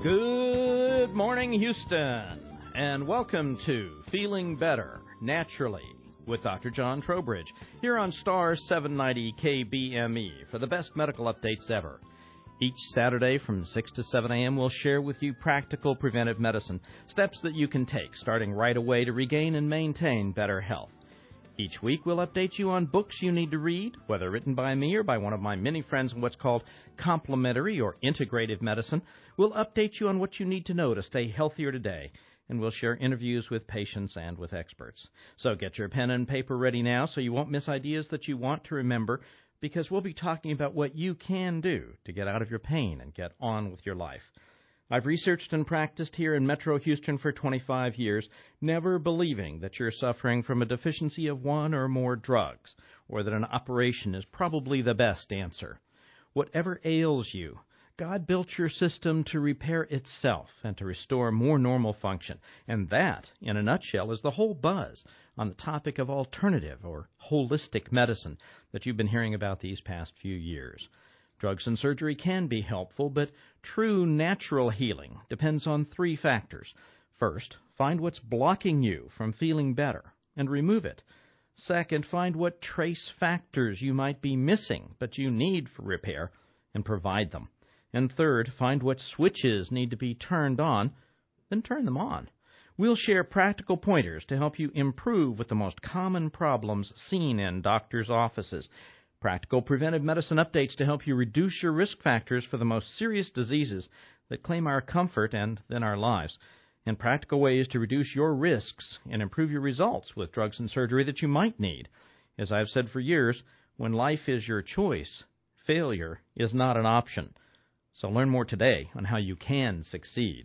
Good morning, Houston, and welcome to Feeling Better Naturally with Dr. John Trowbridge here on Star 790 KBME for the best medical updates ever. Each Saturday from 6 to 7 a.m. we'll share with you practical preventive medicine, steps that you can take starting right away to regain and maintain better health. Each week, we'll update you on books you need to read, whether written by me or by one of my many friends in what's called complementary or integrative medicine. We'll update you on what you need to know to stay healthier today, and we'll share interviews with patients and with experts. So get your pen and paper ready now so you won't miss ideas that you want to remember, because we'll be talking about what you can do to get out of your pain and get on with your life. I've researched and practiced here in Metro Houston for 25 years, never believing that you're suffering from a deficiency of one or more drugs, or that an operation is probably the best answer. Whatever ails you, God built your system to repair itself and to restore more normal function. And that, in a nutshell, is the whole buzz on the topic of alternative or holistic medicine that you've been hearing about these past few years. Drugs and surgery can be helpful, but true natural healing depends on three factors. First, find what's blocking you from feeling better and remove it. Second, find what trace factors you might be missing but you need for repair and provide them. And third, find what switches need to be turned on, then turn them on. We'll share practical pointers to help you improve with the most common problems seen in doctors' offices. Practical preventive medicine updates to help you reduce your risk factors for the most serious diseases that claim our comfort and then our lives, and practical ways to reduce your risks and improve your results with drugs and surgery that you might need. As I've said for years, when life is your choice, failure is not an option. So learn more today on how you can succeed.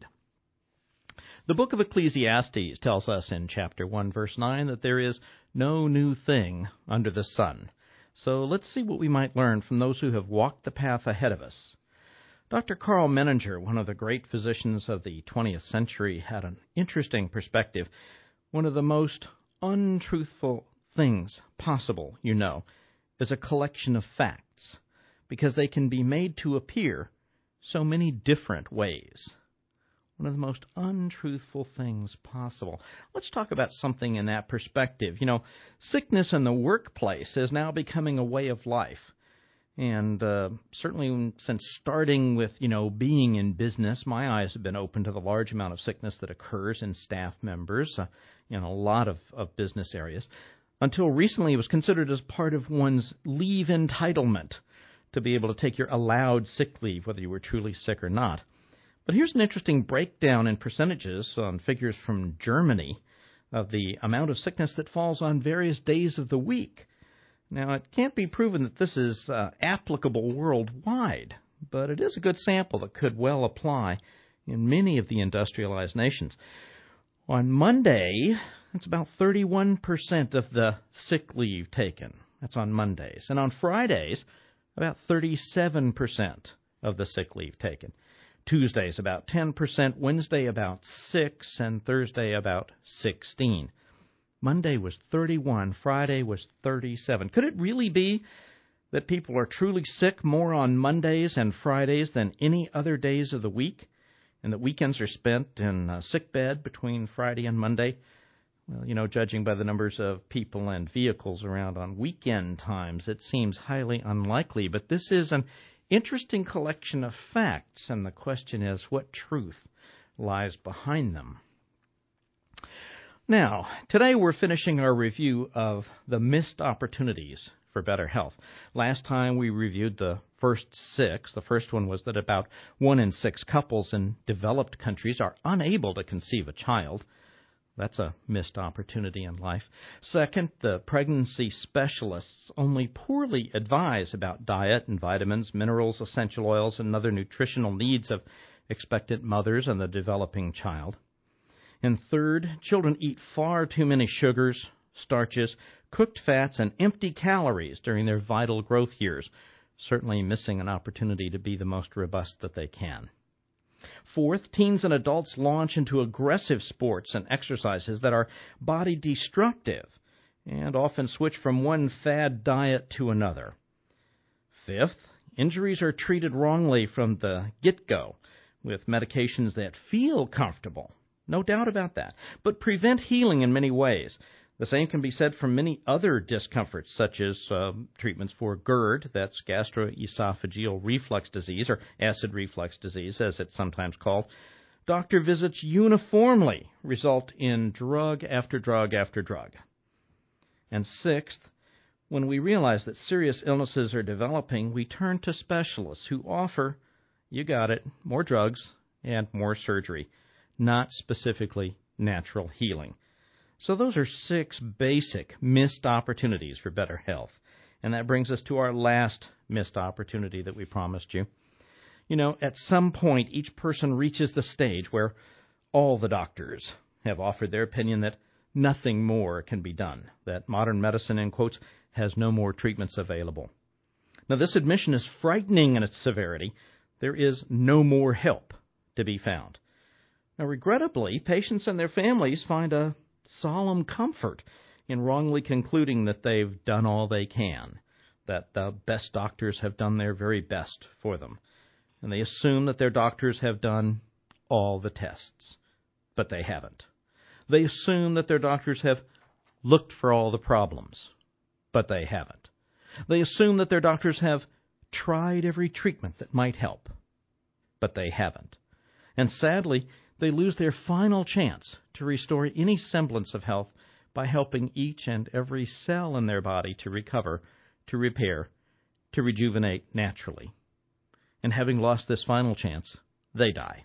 The book of Ecclesiastes tells us in chapter 1, verse 9, that there is no new thing under the sun. So let's see what we might learn from those who have walked the path ahead of us. Dr. Carl Menninger, one of the great physicians of the 20th century, had an interesting perspective. One of the most untruthful things possible, is a collection of facts, because they can be made to appear so many different ways. One of the most untruthful things possible. Let's talk about something in that perspective. Sickness in the workplace is now becoming a way of life. And certainly since starting with, being in business, my eyes have been open to the large amount of sickness that occurs in staff members in a lot of business areas. Until recently, it was considered as part of one's leave entitlement to be able to take your allowed sick leave, whether you were truly sick or not. But here's an interesting breakdown in percentages on figures from Germany of the amount of sickness that falls on various days of the week. Now, it can't be proven that this is applicable worldwide, but it is a good sample that could well apply in many of the industrialized nations. On Monday, it's about 31% of the sick leave taken. That's on Mondays. And on Fridays, about 37% of the sick leave taken. Tuesday's about 10%, Wednesday about 6%, and Thursday about 16%. Monday was 31%, Friday was 37%. Could it really be that people are truly sick more on Mondays and Fridays than any other days of the week, and that weekends are spent in sick bed between Friday and Monday? Well, judging by the numbers of people and vehicles around on weekend times, it seems highly unlikely, but this is an interesting collection of facts, and the question is, what truth lies behind them? Now, today we're finishing our review of the missed opportunities for better health. Last time we reviewed the first 6. The first one was that about 1 in 6 couples in developed countries are unable to conceive a child. That's a missed opportunity in life. Second, the pregnancy specialists only poorly advise about diet and vitamins, minerals, essential oils, and other nutritional needs of expectant mothers and the developing child. And third, children eat far too many sugars, starches, cooked fats, and empty calories during their vital growth years, certainly missing an opportunity to be the most robust that they can. Fourth, teens and adults launch into aggressive sports and exercises that are body destructive and often switch from one fad diet to another. Fifth, injuries are treated wrongly from the get-go, with medications that feel comfortable, no doubt about that, but prevent healing in many ways. The same can be said for many other discomforts, such as treatments for GERD, that's gastroesophageal reflux disease, or acid reflux disease, as it's sometimes called. Doctor visits uniformly result in drug after drug after drug. And sixth, when we realize that serious illnesses are developing, we turn to specialists who offer, you got it, more drugs and more surgery, not specifically natural healing. So those are 6 basic missed opportunities for better health. And that brings us to our last missed opportunity that we promised you. You know, at some point, each person reaches the stage where all the doctors have offered their opinion that nothing more can be done, that modern medicine, in quotes, has no more treatments available. Now, this admission is frightening in its severity. There is no more help to be found. Now, regrettably, patients and their families find a solemn comfort in wrongly concluding that they've done all they can, that the best doctors have done their very best for them. And they assume that their doctors have done all the tests, but they haven't. They assume that their doctors have looked for all the problems, but they haven't. They assume that their doctors have tried every treatment that might help, but they haven't. And sadly, they lose their final chance to restore any semblance of health by helping each and every cell in their body to recover, to repair, to rejuvenate naturally. And having lost this final chance, they die.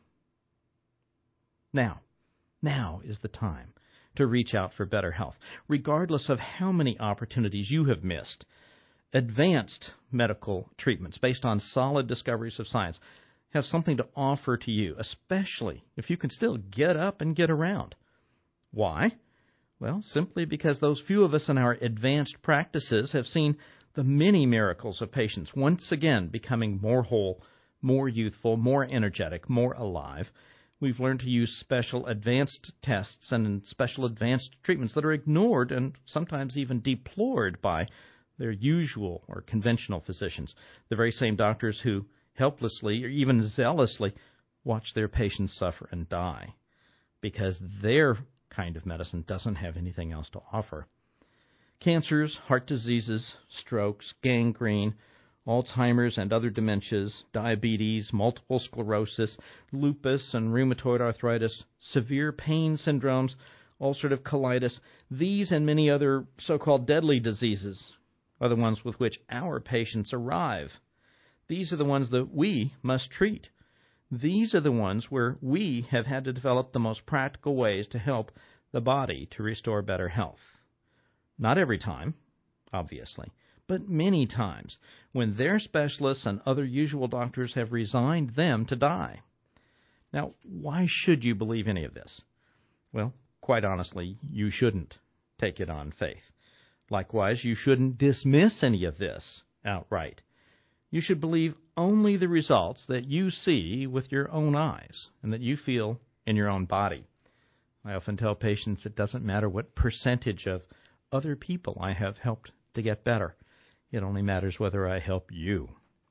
Now is the time to reach out for better health, regardless of how many opportunities you have missed. Advanced medical treatments based on solid discoveries of science have something to offer to you, especially if you can still get up and get around. Why? Well, simply because those few of us in our advanced practices have seen the many miracles of patients once again becoming more whole, more youthful, more energetic, more alive. We've learned to use special advanced tests and special advanced treatments that are ignored and sometimes even deplored by their usual or conventional physicians, the very same doctors who helplessly or even zealously watch their patients suffer and die because their kind of medicine doesn't have anything else to offer. Cancers, heart diseases, strokes, gangrene, Alzheimer's and other dementias, diabetes, multiple sclerosis, lupus and rheumatoid arthritis, severe pain syndromes, ulcerative colitis, these and many other so-called deadly diseases are the ones with which our patients arrive. These are the ones that we must treat. These are the ones where we have had to develop the most practical ways to help the body to restore better health. Not every time, obviously, but many times when their specialists and other usual doctors have resigned them to die. Now, why should you believe any of this? Well, quite honestly, you shouldn't take it on faith. Likewise, you shouldn't dismiss any of this outright. You should believe only the results that you see with your own eyes and that you feel in your own body. I often tell patients it doesn't matter what percentage of other people I have helped to get better. It only matters whether I help you.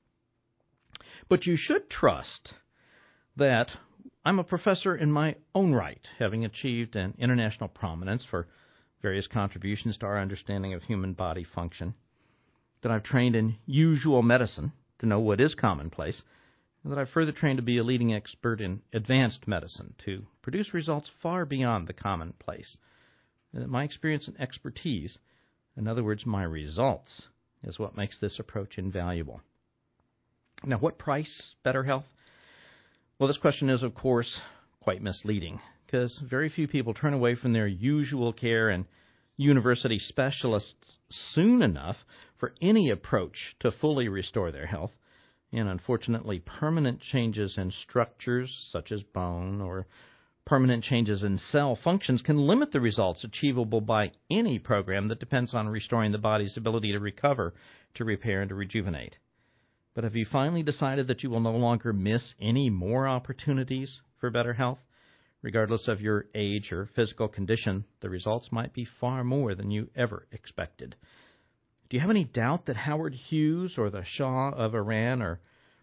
But you should trust that I'm a professor in my own right, having achieved an international prominence for various contributions to our understanding of human body function, that I've trained in usual medicine to know what is commonplace, and that I've further trained to be a leading expert in advanced medicine to produce results far beyond the commonplace. And that my experience and expertise, in other words, my results, is what makes this approach invaluable. Now, what price better health? Well, this question is, of course, quite misleading, because very few people turn away from their usual care and university specialists soon enough for any approach to fully restore their health. And unfortunately, permanent changes in structures, such as bone, or permanent changes in cell functions can limit the results achievable by any program that depends on restoring the body's ability to recover, to repair, and to rejuvenate. But have you finally decided that you will no longer miss any more opportunities for better health? Regardless of your age or physical condition, the results might be far more than you ever expected. Do you have any doubt that Howard Hughes or the Shah of Iran or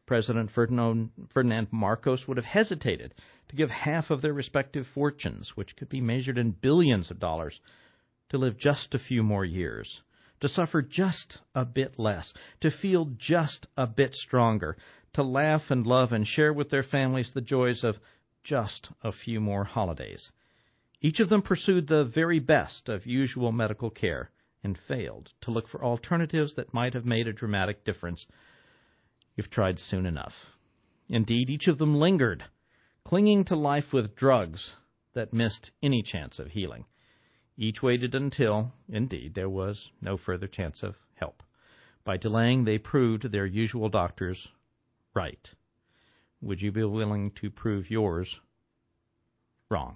President Ferdinand Marcos would have hesitated to give half of their respective fortunes, which could be measured in billions of dollars, to live just a few more years, to suffer just a bit less, to feel just a bit stronger, to laugh and love and share with their families the joys of just a few more holidays. Each of them pursued the very best of usual medical care and failed to look for alternatives that might have made a dramatic difference if tried soon enough. Indeed, each of them lingered, clinging to life with drugs that missed any chance of healing. Each waited until, indeed, there was no further chance of help. By delaying, they proved their usual doctors right. Would you be willing to prove yours wrong?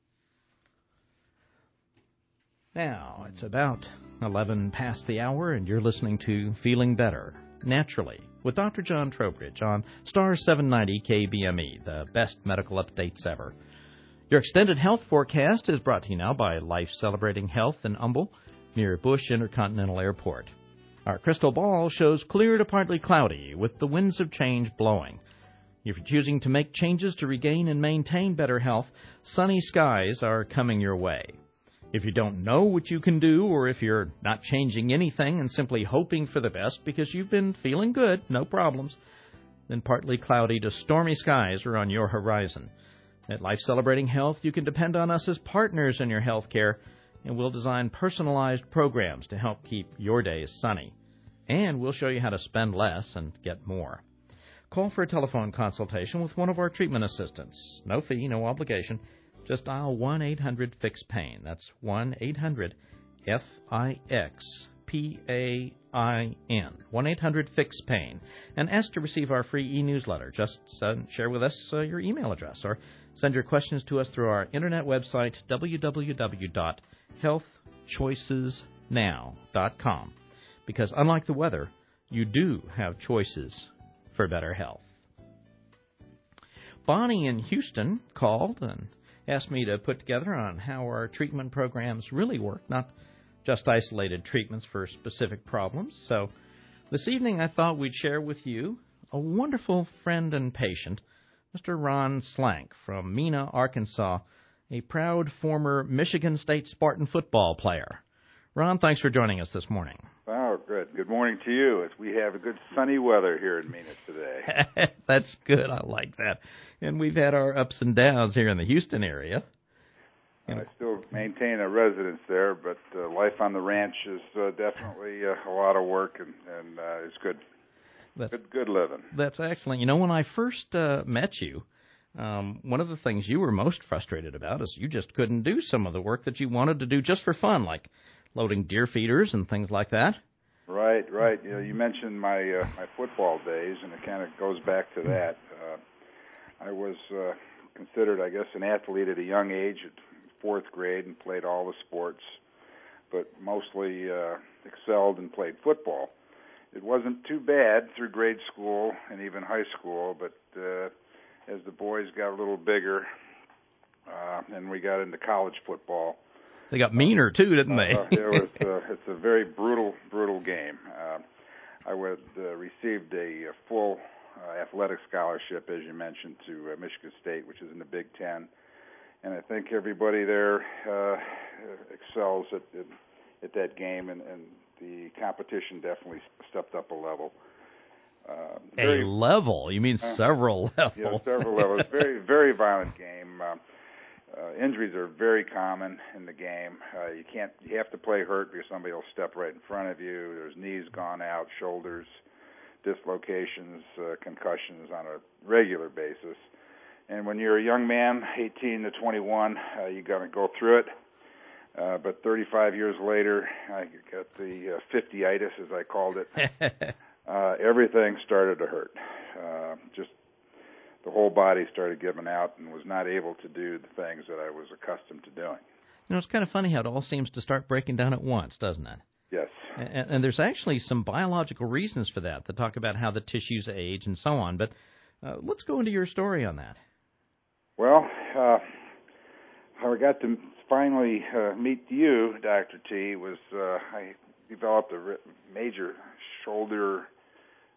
Now, it's about 11 past the hour, and you're listening to Feeling Better, Naturally, with Dr. John Trowbridge on Star 790 KBME, the best medical updates ever. Your extended health forecast is brought to you now by Life Celebrating Health in Humble, near Bush Intercontinental Airport. Our crystal ball shows clear to partly cloudy, with the winds of change blowing. If you're choosing to make changes to regain and maintain better health, sunny skies are coming your way. If you don't know what you can do, or if you're not changing anything and simply hoping for the best because you've been feeling good, no problems, then partly cloudy to stormy skies are on your horizon. At Life Celebrating Health, you can depend on us as partners in your health care, and we'll design personalized programs to help keep your days sunny. And we'll show you how to spend less and get more. Call for a telephone consultation with one of our treatment assistants. No fee, no obligation. Just dial 1-800-FIX-PAIN. That's 1-800-FIX-PAIN. 1-800-FIX-PAIN. And ask to receive our free e-newsletter. Just share with us your email address or send your questions to us through our internet website, www.healthchoicesnow.com. Because unlike the weather, you do have choices for better health. Bonnie in Houston called and asked me to put together on how our treatment programs really work, not just isolated treatments for specific problems. So this evening I thought we'd share with you a wonderful friend and patient, Mr. Ron Slank from Mena, Arkansas, a proud former Michigan State Spartan football player. Ron, thanks for joining us this morning. Oh, good. Good morning to you. We have a good sunny weather here in Mena today. That's good. I like that. And we've had our ups and downs here in the Houston area. I still maintain a residence there, but life on the ranch is definitely a lot of work, and it's good. Good living. That's excellent. You know, when I first met you, one of the things you were most frustrated about is you just couldn't do some of the work that you wanted to do just for fun, like loading deer feeders and things like that. Right. You know, you mentioned my my football days, and it kind of goes back to that. I was considered, I guess, an athlete at a young age, at fourth grade, and played all the sports, but mostly excelled and played football. It wasn't too bad through grade school and even high school, but as the boys got a little bigger and we got into college football, they got meaner too, didn't they? It's a very brutal game. I received a full athletic scholarship, as you mentioned, to Michigan State, which is in the Big Ten, and I think everybody there excels at that game, and the competition definitely stepped up a level. Level? You mean several levels? Yeah, several levels. Very, very violent game. Injuries are very common in the game. You have to play hurt because somebody will step right in front of you. There's knees gone out, shoulders, dislocations, concussions on a regular basis. And when you're a young man, 18 to 21, you got to go through it. But 35 years later, I got the 50-itis, as I called it. Everything started to hurt. Just the whole body started giving out and was not able to do the things that I was accustomed to doing. You know, it's kind of funny how it all seems to start breaking down at once, doesn't it? Yes. And there's actually some biological reasons for that talk about how the tissues age and so on. But let's go into your story on that. Well, how I got to finally meet you, Dr. T, was I developed a major shoulder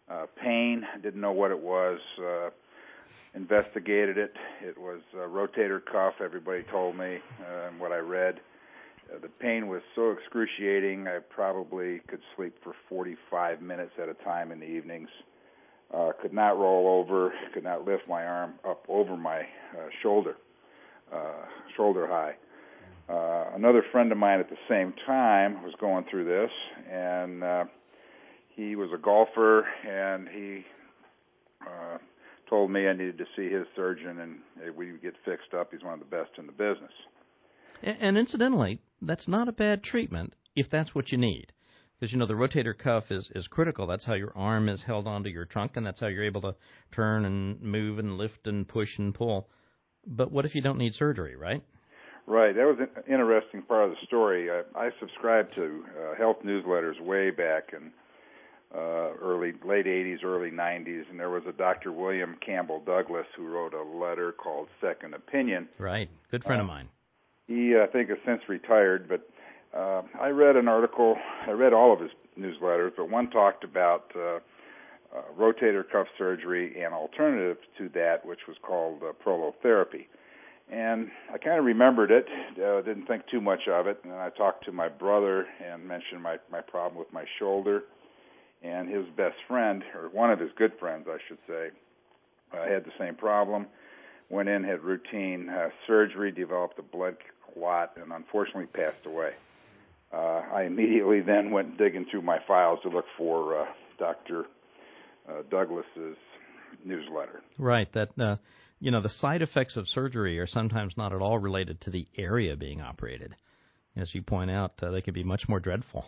Pain, didn't know what it was. Investigated it. It was a rotator cuff, everybody told me, and what I read. The pain was so excruciating, I probably could sleep for 45 minutes at a time in the evenings. Could not roll over, could not lift my arm up over my shoulder high. Another friend of mine at the same time was going through this, and he was a golfer, and he told me I needed to see his surgeon, and we would get fixed up. He's one of the best in the business. And incidentally, that's not a bad treatment if that's what you need. Because, the rotator cuff is critical. That's how your arm is held onto your trunk, and that's how you're able to turn and move and lift and push and pull. But what if you don't need surgery, right? Right. That was an interesting part of the story. I subscribed to health newsletters way back in late 80s, early 90s, and there was a Dr. William Campbell Douglas who wrote a letter called Second Opinion. Right. Good friend of mine. He, I think, has since retired, but I read an article. I read all of his newsletters, but one talked about rotator cuff surgery and alternative to that, which was called prolotherapy. And I kind of remembered it, didn't think too much of it, and I talked to my brother and mentioned my problem with my shoulder. And his best friend, or one of his good friends, I should say, had the same problem. Went in, had routine surgery, developed a blood clot, and unfortunately passed away. I immediately then went digging through my files to look for Dr. Douglas's newsletter. Right. That the side effects of surgery are sometimes not at all related to the area being operated. As you point out, they can be much more dreadful.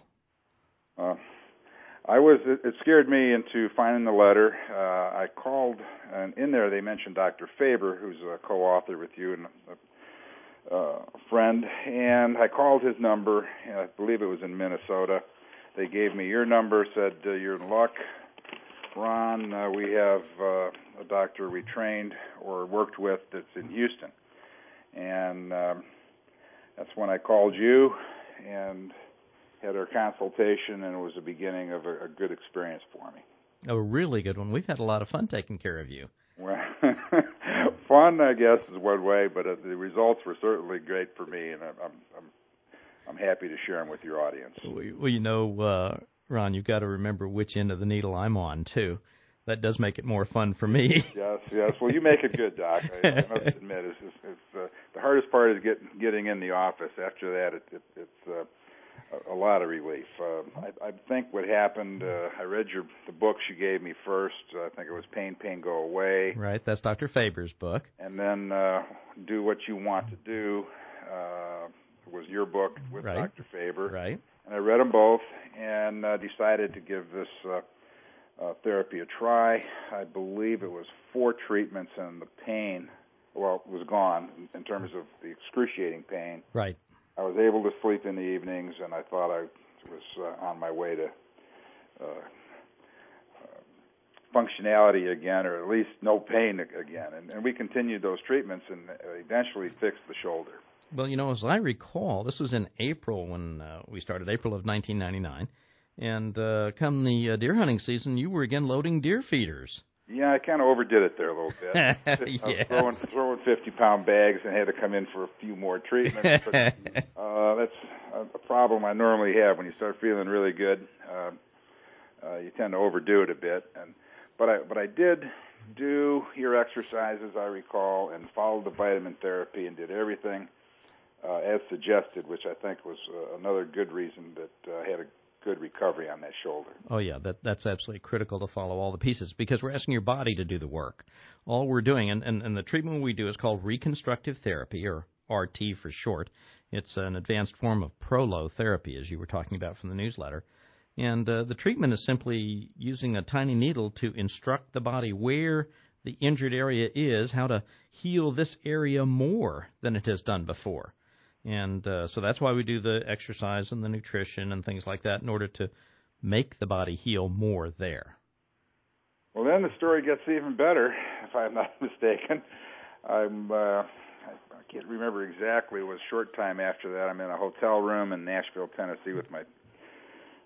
It scared me into finding the letter. I called, and in there they mentioned Dr. Faber, who's a co-author with you and a friend, and I called his number. I believe it was in Minnesota. They gave me your number, said, you're in luck, Ron. We have a doctor we trained or worked with that's in Houston. And that's when I called you and had our consultation, and it was the beginning of a good experience for me. A really good one. We've had a lot of fun taking care of you. Well, fun, I guess, is one way, but the results were certainly great for me, and I'm happy to share them with your audience. Well, Ron, you've got to remember which end of the needle I'm on, too. That does make it more fun for me. Yes. Well, you make it good, Doc. I must admit, the hardest part is getting in the office. After that, it's a lot of relief. I think what happened, I read the books you gave me first. I think it was Pain, Go Away. Right, that's Dr. Faber's book. And then Do What You Want to Do was your book with right. Dr. Faber. Right. And I read them both and decided to give this therapy a try. I believe it was 4 treatments, and the pain, was gone in terms of the excruciating pain. Right. I was able to sleep in the evenings, and I thought I was on my way to functionality again, or at least no pain again. And we continued those treatments and eventually fixed the shoulder. Well, as I recall, this was in April when we started, April of 1999. And come the deer hunting season, you were again loading deer feeders. Yeah, I kind of overdid it there a little bit. Yeah. I was throwing 50-pound bags and had to come in for a few more treatments. But, that's a problem I normally have when you start feeling really good. You tend to overdo it a bit. But I did do your exercises, I recall, and followed the vitamin therapy and did everything as suggested, which I think was another good reason that I had a good recovery on that shoulder. Oh, yeah, that's absolutely critical to follow all the pieces because we're asking your body to do the work. All we're doing, and the treatment we do is called reconstructive therapy, or RT for short. It's an advanced form of prolotherapy, as you were talking about from the newsletter. And the treatment is simply using a tiny needle to instruct the body where the injured area is, how to heal this area more than it has done before. And so that's why we do the exercise and the nutrition and things like that in order to make the body heal more there. Well, then the story gets even better, if I'm not mistaken. I can't remember exactly. It was a short time after that. I'm in a hotel room in Nashville, Tennessee with my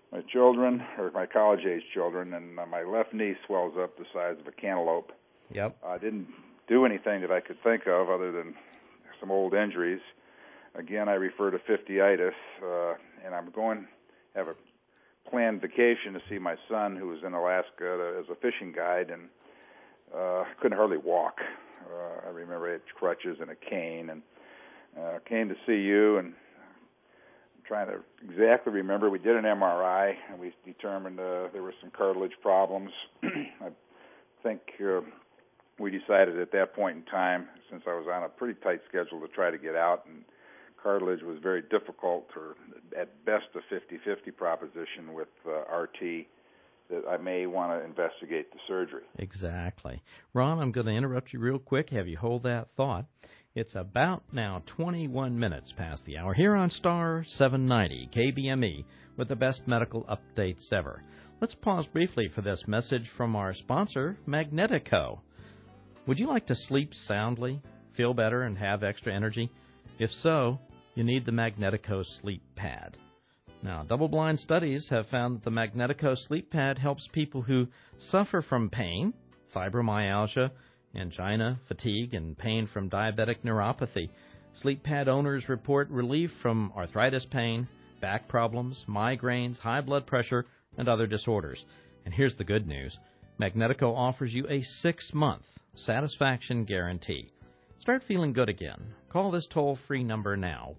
my children, or my college-age children, and my left knee swells up the size of a cantaloupe. Yep. I didn't do anything that I could think of other than some old injuries. Again, I refer to 50-itis, and I'm going to have a planned vacation to see my son, who was in Alaska as a fishing guide, and couldn't hardly walk. I remember I had crutches and a cane, and came to see you, and I'm trying to exactly remember. We did an MRI, and we determined there were some cartilage problems. I think we decided at that point in time, since I was on a pretty tight schedule, to try to get out, and cartilage was very difficult, or at best a 50-50 proposition with RT, that I may want to investigate the surgery. Exactly. Ron, I'm going to interrupt you real quick, have you hold that thought. It's about now 21 minutes past the hour here on Star 790 KBME with the best medical updates ever. Let's pause briefly for this message from our sponsor, Magnetico. Would you like to sleep soundly, feel better, and have extra energy? If so, you need the Magnetico Sleep Pad. Now, double-blind studies have found that the Magnetico Sleep Pad helps people who suffer from pain, fibromyalgia, angina, fatigue, and pain from diabetic neuropathy. Sleep Pad owners report relief from arthritis pain, back problems, migraines, high blood pressure, and other disorders. And here's the good news. Magnetico offers you a 6-month satisfaction guarantee. Start feeling good again. Call this toll-free number now,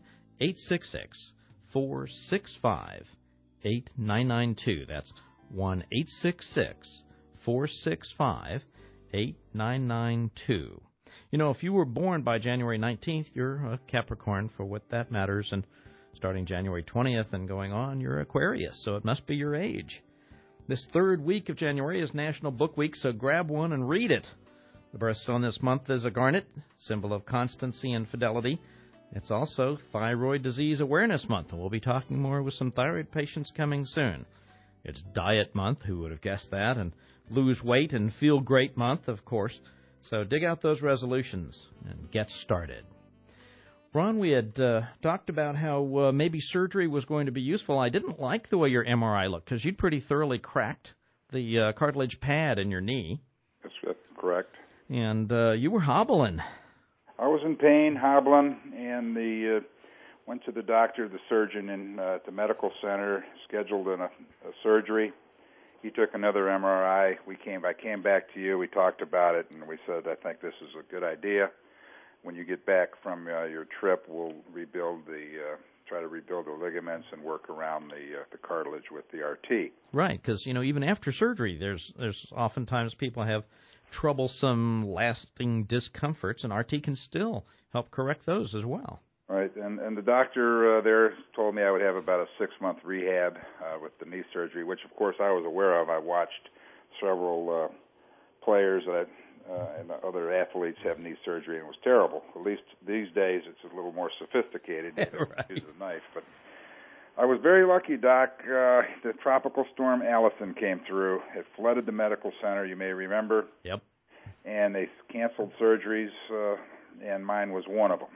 1-866-465-8992. That's 1-866-465-8992. You know, if you were born by January 19th, you're a Capricorn for what that matters, and starting January 20th and going on, you're Aquarius, so it must be your age. This third week of January is National Book Week, so grab one and read it. The birthstone this month is a garnet, symbol of constancy and fidelity. It's also Thyroid Disease Awareness Month, and we'll be talking more with some thyroid patients coming soon. It's Diet Month, who would have guessed that, and Lose Weight and Feel Great Month, of course. So dig out those resolutions and get started. Ron, we had talked about how maybe surgery was going to be useful. I didn't like the way your MRI looked, because you'd pretty thoroughly cracked the cartilage pad in your knee. That's correct. And you were hobbling. I was in pain, hobbling, and went to the doctor, the surgeon in the medical center, scheduled a surgery. He took another MRI. I came back to you. We talked about it, and we said, I think this is a good idea. When you get back from your trip, we'll try to rebuild the ligaments and work around the cartilage with the RT. Right, because even after surgery, there's oftentimes people have troublesome, lasting discomforts, and RT can still help correct those as well. Right, and the doctor there told me I would have about a 6-month rehab with the knee surgery, which, of course, I was aware of. I watched several players and other athletes have knee surgery, and it was terrible. At least these days it's a little more sophisticated. You Right. Use a knife. But I was very lucky, Doc. The tropical storm Allison came through. It flooded the medical center, you may remember. Yep. And they canceled surgeries, and mine was one of them.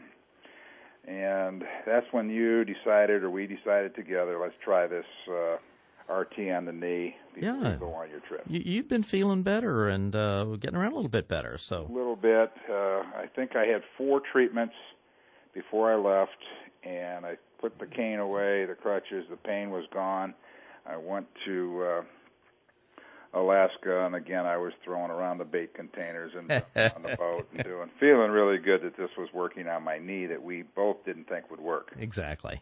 And that's when we decided together, let's try this RT on the knee before you go on your trip. You've been feeling better and getting around a little bit better. So a little bit. I think I had 4 treatments before I left, and I put the cane away, the crutches, the pain was gone. I went to Alaska, and again, I was throwing around the bait containers and on the boat and feeling really good that this was working on my knee that we both didn't think would work. Exactly.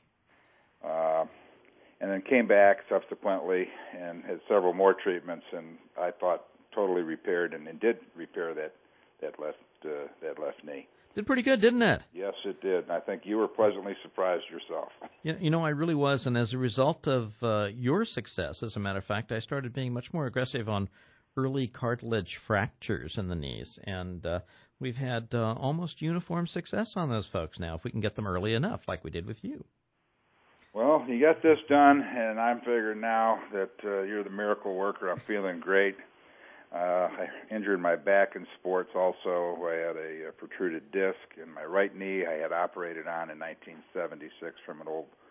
And then came back subsequently and had several more treatments, and I thought totally repaired and did repair that left knee. Did pretty good, didn't it? Yes, it did. And I think you were pleasantly surprised yourself. I really was. And as a result of your success, as a matter of fact, I started being much more aggressive on early cartilage fractures in the knees. And we've had almost uniform success on those folks now, if we can get them early enough, like we did with you. Well, you got this done, and I'm figuring now that you're the miracle worker. I'm feeling great. I injured my back in sports also. I had a protruded disc in my right knee. I had operated on in 1976 from an old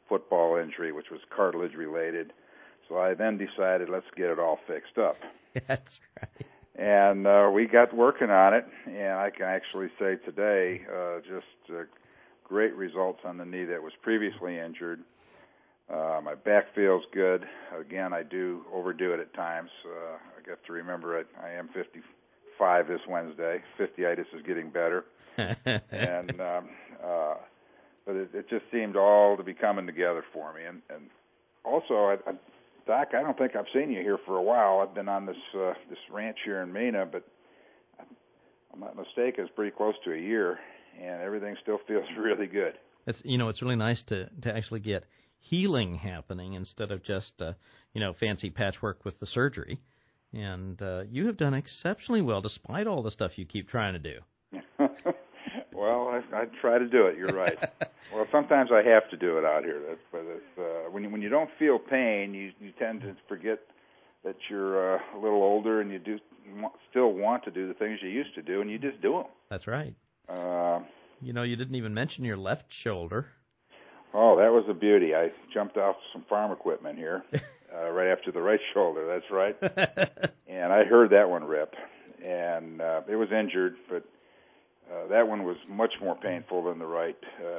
football injury, which was cartilage related. So I then decided, let's get it all fixed up. That's right. And we got working on it, and I can actually say today, great results on the knee that was previously injured. My back feels good. Again, I do overdo it at times. I have to remember I am 55 this Wednesday. 50-itis is getting better. And but it just seemed all to be coming together for me. And also, Doc, I don't think I've seen you here for a while. I've been on this ranch here in Mena, but I'm not mistaken, it's pretty close to a year, and everything still feels really good. It's really nice to actually get healing happening instead of just fancy patchwork with the surgery. And you have done exceptionally well despite all the stuff you keep trying to do. Well, I try to do it. You're right. Well, sometimes I have to do it out here. When you don't feel pain, you tend to forget that you're a little older, and you still want to do the things you used to do, and you just do them. That's right. You didn't even mention your left shoulder. Oh, that was a beauty. I jumped off some farm equipment here right after the right shoulder. That's right. And I heard that one rip, and it was injured, but that one was much more painful than the right.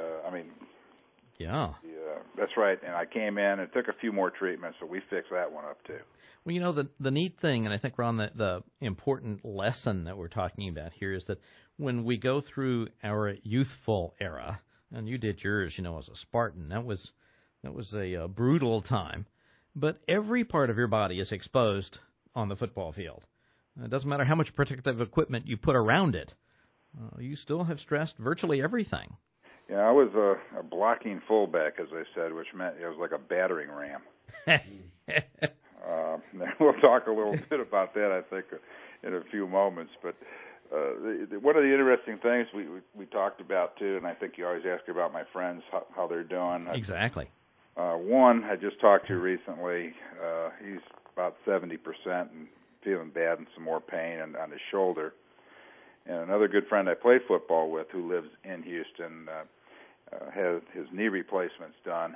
Yeah. That's right. And I came in and took a few more treatments, so we fixed that one up too. Well, the neat thing, and I think we're on the important lesson that we're talking about here, is that when we go through our youthful era, and you did yours, as a Spartan, that was a brutal time, but every part of your body is exposed on the football field. It doesn't matter how much protective equipment you put around it. You still have stressed virtually everything. Yeah, I was a blocking fullback, as I said, which meant it was like a battering ram. We'll talk a little bit about that, I think, in a few moments. But one of the interesting things we talked about, too, and I think you always ask about my friends, how they're doing. Exactly. One I just talked to recently, he's about 70% and feeling bad and some more pain on his shoulder. And another good friend I played football with who lives in Houston had his knee replacements done.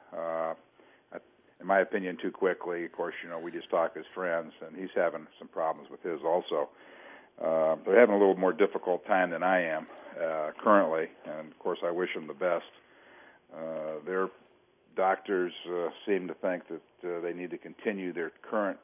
In my opinion, too quickly. Of course, we just talk as friends, and he's having some problems with his also. They're having a little more difficult time than I am currently, and of course I wish them the best. Their doctors seem to think that they need to continue their current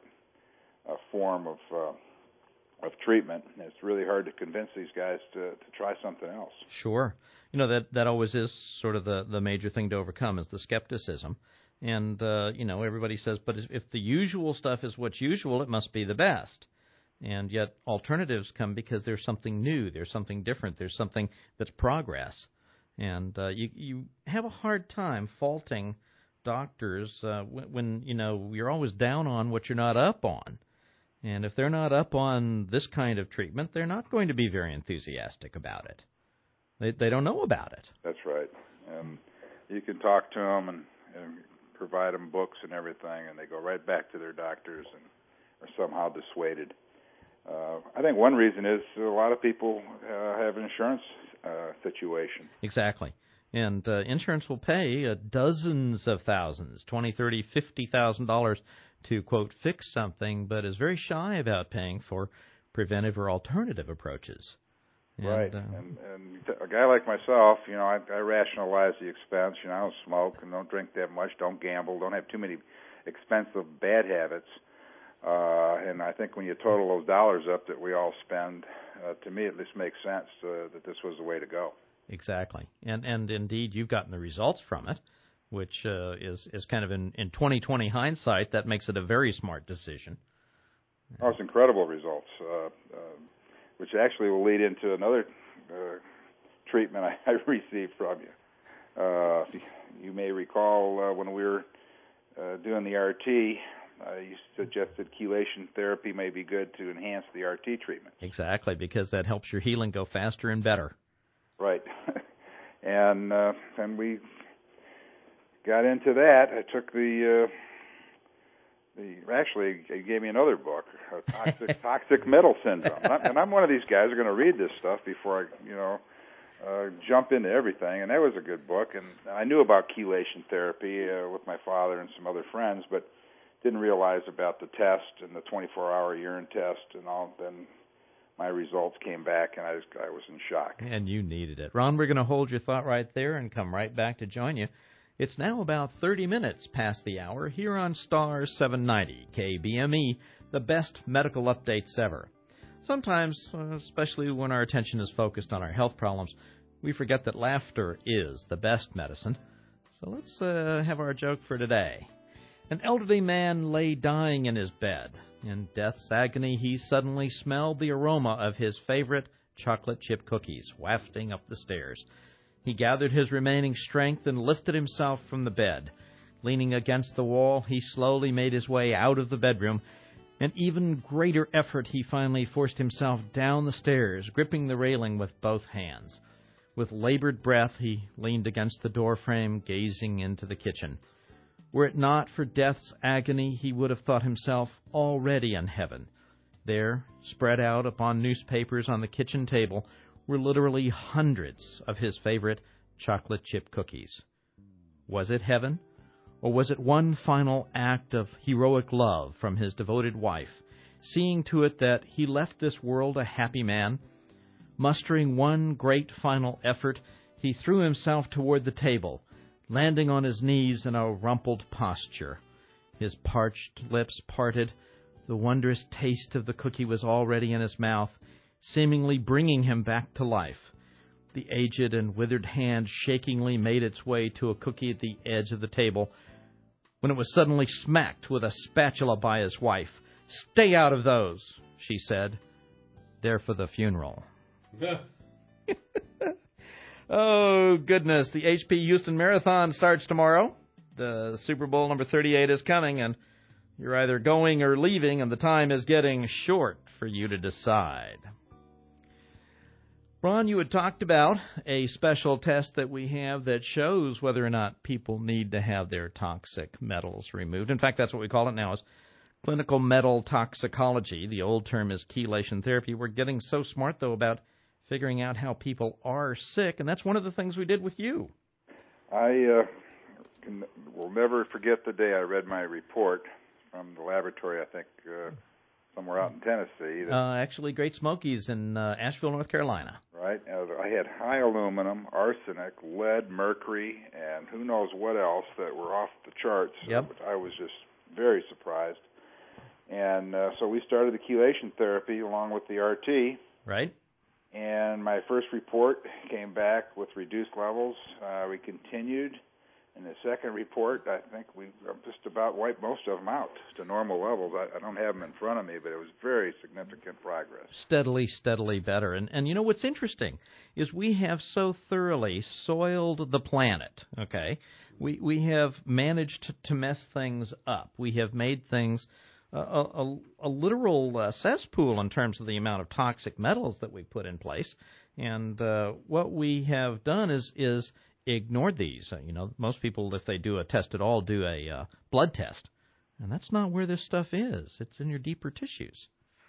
form of treatment, and it's really hard to convince these guys to try something else. Sure. That always is sort of the major thing to overcome is the skepticism. And, everybody says, but if the usual stuff is what's usual, it must be the best. And yet alternatives come because there's something new, there's something different, there's something that's progress. And you have a hard time faulting doctors when you're always down on what you're not up on. And if they're not up on this kind of treatment, they're not going to be very enthusiastic about it. They don't know about it. That's right. And you can talk to them and provide them books and everything, and they go right back to their doctors and are somehow dissuaded. I think one reason is a lot of people have an insurance situation. Exactly. And insurance will pay dozens of thousands, $20,000, $30,000, $50,000 to, quote, fix something, but is very shy about paying for preventive or alternative approaches. And, right. And a guy like myself, I rationalize the expense. I don't smoke and don't drink that much, don't gamble, don't have too many expensive bad habits. And I think when you total those dollars up that we all spend, to me at least makes sense that this was the way to go. Exactly. And indeed, you've gotten the results from it, which is kind of in 2020 hindsight, that makes it a very smart decision. Oh, it's incredible results, which actually will lead into another treatment I received from you. You may recall when we were doing the RT, you suggested chelation therapy may be good to enhance the RT treatment. Exactly, because that helps your healing go faster and better. Right. And we got into that. I took actually, he gave me another book, Toxic Metal Syndrome. And I'm one of these guys who are going to read this stuff before jump into everything, and that was a good book. And I knew about chelation therapy with my father and some other friends, but didn't realize about the test and the 24-hour urine test and all. Then my results came back, and I was in shock. And you needed it. Ron, we're going to hold your thought right there and come right back to join you. It's now about 30 minutes past the hour here on Star 790 KBME, the best medical updates ever. Sometimes, especially when our attention is focused on our health problems, we forget that laughter is the best medicine. So let's have our joke for today. An elderly man lay dying in his bed. In death's agony, he suddenly smelled the aroma of his favorite chocolate chip cookies wafting up the stairs. He gathered his remaining strength and lifted himself from the bed. Leaning against the wall, he slowly made his way out of the bedroom. An even greater effort, he finally forced himself down the stairs, gripping the railing with both hands. With labored breath, he leaned against the doorframe, gazing into the kitchen. Were it not for death's agony, he would have thought himself already in heaven. There, spread out upon newspapers on the kitchen table, were literally hundreds of his favorite chocolate chip cookies. Was it heaven? Or was it one final act of heroic love from his devoted wife, seeing to it that he left this world a happy man? Mustering one great final effort, he threw himself toward the table, landing on his knees in a rumpled posture. His parched lips parted. The wondrous taste of the cookie was already in his mouth, seemingly bringing him back to life. The aged and withered hand shakingly made its way to a cookie at the edge of the table, when it was suddenly smacked with a spatula by his wife. "Stay out of those," she said. "They're for the funeral." Oh, goodness. The HP Houston Marathon starts tomorrow. The Super Bowl number 38 is coming, and you're either going or leaving, and the time is getting short for you to decide. Ron, you had talked about a special test that we have that shows whether or not people need to have their toxic metals removed. In fact, that's what we call it now, is clinical metal toxicology. The old term is chelation therapy. We're getting so smart, though, about figuring out how people are sick, and that's one of the things we did with you. I will never forget the day I read my report from the laboratory, I think, somewhere out in Tennessee. Actually, Great Smokies in Asheville, North Carolina. Right. I had high aluminum, arsenic, lead, mercury, and who knows what else that were off the charts. Yep. Which I was just very surprised. And so we started the chelation therapy along with the RT. Right. And my first report came back with reduced levels. We continued. In the second report, I think we just about wiped most of them out to normal levels. I don't have them in front of me, but it was very significant progress. Steadily better. And you know what's interesting is we have so thoroughly soiled the planet, okay? We have managed to mess things up. We have made things a literal cesspool in terms of the amount of toxic metals that we put in place. And what we have done is ignored these. Most people, if they do a test at all, do a blood test. And that's not where this stuff is. It's in your deeper tissues.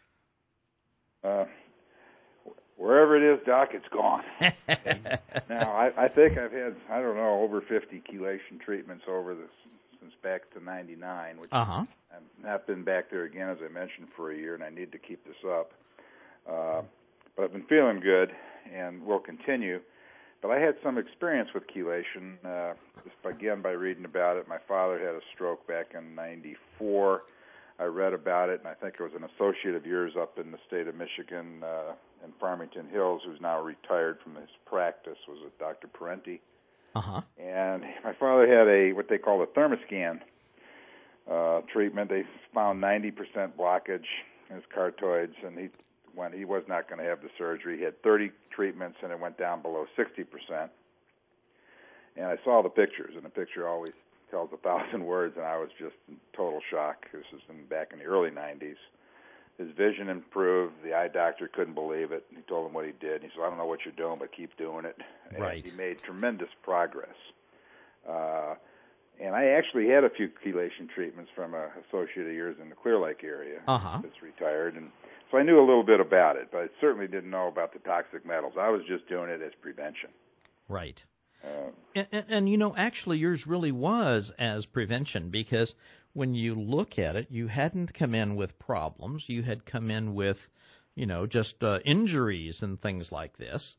Wherever it is, Doc, it's gone. Now, I think I've had, over 50 chelation treatments since back to 99, which I've not been back there again, as I mentioned, for a year, and I need to keep this up. But I've been feeling good, and will continue. But I had some experience with chelation, just again by reading about it. My father had a stroke back in '94. I read about it, and I think it was an associate of yours up in the state of Michigan in Farmington Hills, who's now retired from his practice, was it Dr. Parenti. And my father had what they call a thermoscan treatment. They found 90% blockage in his carotids, and when he was not going to have the surgery. He had 30 treatments, and it went down below 60%. And I saw the pictures, and the picture always tells 1,000 words, and I was just in total shock. This was back in the early 90s. His vision improved. The eye doctor couldn't believe it. He told him what he did. He said, "I don't know what you're doing, but keep doing it." Right. And he made tremendous progress. And I actually had a few chelation treatments from an associate of yours in the Clear Lake area that's retired. And so I knew a little bit about it, but I certainly didn't know about the toxic metals. I was just doing it as prevention. Right. And you know, actually yours really was as prevention, because when you look at it, you hadn't come in with problems. You had come in with, you know, just injuries and things like this.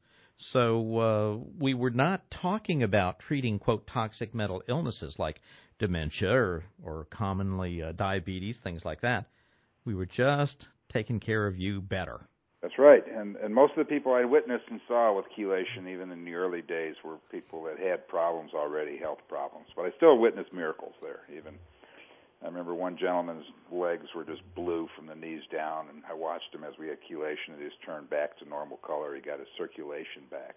So we were not talking about treating, quote, toxic metal illnesses like dementia or commonly diabetes, things like that. We were just taking care of you better. That's right. And most of the people I witnessed and saw with chelation, even in the early days, were people that had problems already, health problems. But I still witnessed miracles there, even. I remember one gentleman's legs were just blue from the knees down, and I watched him as we had chelation, and he just turned back to normal color. He got his circulation back.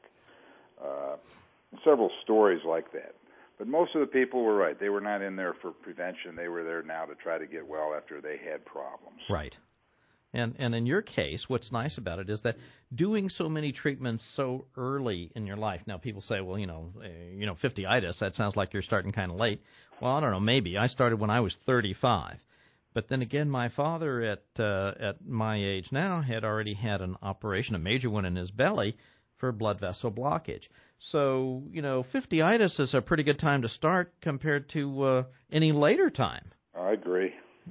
Several stories like that. But most of the people were right. They were not in there for prevention. They were there now to try to get well after they had problems. Right. And in your case, what's nice about it is that doing so many treatments so early in your life. Now, people say, well, 50-itis, that sounds like you're starting kind of late. Well, I don't know, maybe. I started when I was 35. But then again, my father at my age now had already had an operation, a major one in his belly, for blood vessel blockage. So, 50-itis is a pretty good time to start compared to any later time. I agree.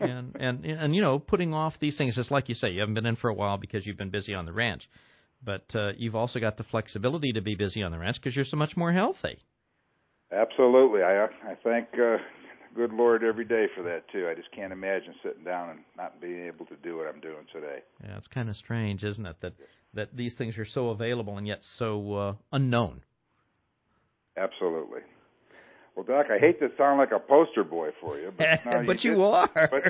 and putting off these things, it's like you say, you haven't been in for a while because you've been busy on the ranch. But you've also got the flexibility to be busy on the ranch because you're so much more healthy. Absolutely. I thank good Lord every day for that, too. I just can't imagine sitting down and not being able to do what I'm doing today. Yeah, it's kind of strange, isn't it, that these things are so available and yet so unknown. Absolutely. Well, Doc, I hate to sound like a poster boy for you, but no, but you are. But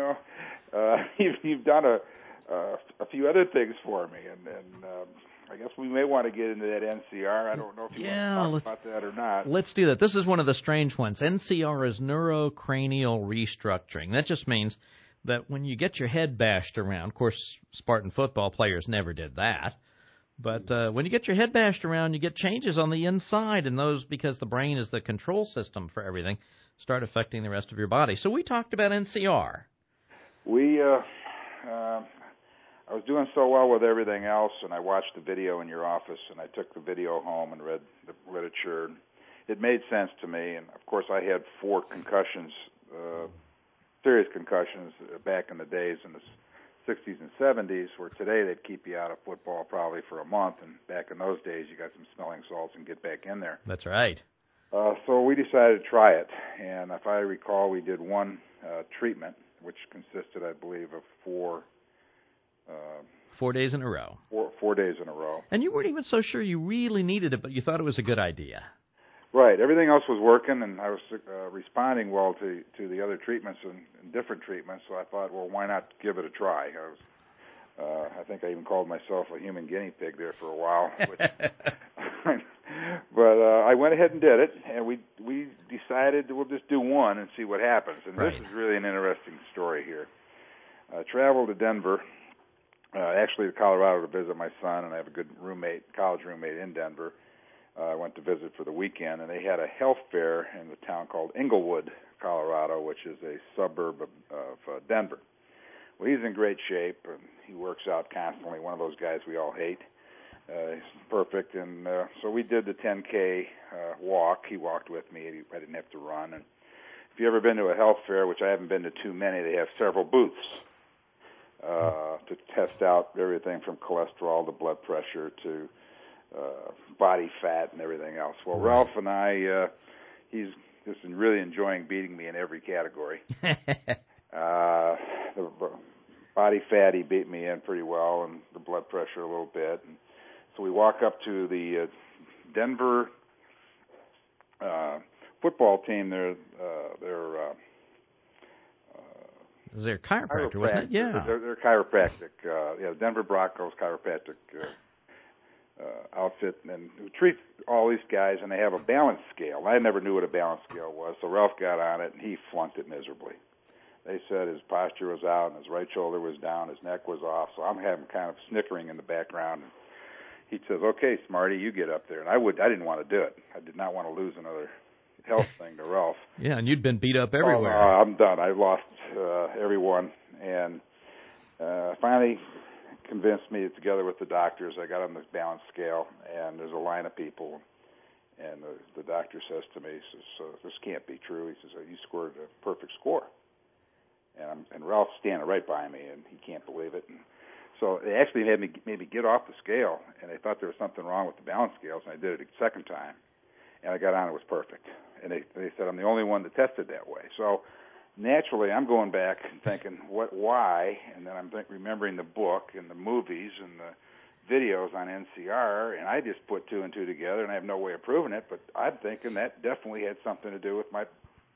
you've done a few other things for me, and I guess we may want to get into that NCR. I don't know if you want to talk about that or not. Let's do that. This is one of the strange ones. NCR is neurocranial restructuring. That just means that when you get your head bashed around, of course, Spartan football players never did that. But when you get your head bashed around, you get changes on the inside, and those, because the brain is the control system for everything, start affecting the rest of your body. So we talked about NCR. I was doing so well with everything else, and I watched the video in your office, and I took the video home and read the literature. It made sense to me, and of course I had 4 concussions, serious concussions back in the days in the 60s and 70s, where today they'd keep you out of football probably for a month, and back in those days you got some smelling salts and get back in there. That's right. So we decided to try it, and if I recall, we did one treatment, which consisted, I believe, of 4 days in a row. 4 days in a row. And you weren't even so sure you really needed it, but you thought it was a good idea. Right. Everything else was working, and I was responding well to the other treatments and different treatments, so I thought, well, why not give it a try? I think I even called myself a human guinea pig there for a while. But I went ahead and did it, and we decided we'll just do one and see what happens. And right. This is really an interesting story here. I traveled to Denver, actually to Colorado to visit my son, and I have a good college roommate in Denver. I went to visit for the weekend, and they had a health fair in the town called Englewood, Colorado, which is a suburb of Denver. Well, he's in great shape, and he works out constantly, one of those guys we all hate. He's perfect, and so we did the 10K walk. He walked with me. I didn't have to run. And if you've ever been to a health fair, which I haven't been to too many, they have several booths to test out everything from cholesterol to blood pressure to body fat and everything else. Well, Ralph and I, he's just really enjoying beating me in every category. The body fat, he beat me in pretty well, and the blood pressure a little bit. And so we walk up to the Denver football team. They're chiropractor, wasn't it? Yeah. They're chiropractic. Denver Broncos chiropractic outfit, and who treats all these guys, and they have a balance scale. I never knew what a balance scale was, so Ralph got on it, and he flunked it miserably. They said his posture was out, and his right shoulder was down, his neck was off, so I'm having kind of snickering in the background. And he says, "Okay, Smarty, you get up there." And I didn't want to do it. I did not want to lose another health thing to Ralph. Yeah, and you'd been beat up everywhere. Oh, I'm done. I lost everyone, and finally convinced me, together with the doctors, I got on the balance scale, and there's a line of people, and the doctor says to me, he says, this can't be true. He says, you scored a perfect score. And Ralph's standing right by me, and he can't believe it. And so they actually had me maybe get off the scale, and they thought there was something wrong with the balance scales, and I did it a second time, and I got on, it was perfect. And they said I'm the only one that tested that way. So naturally, I'm going back and thinking, why? And then I'm remembering the book and the movies and the videos on NCR, and I just put two and two together, and I have no way of proving it, but I'm thinking that definitely had something to do with my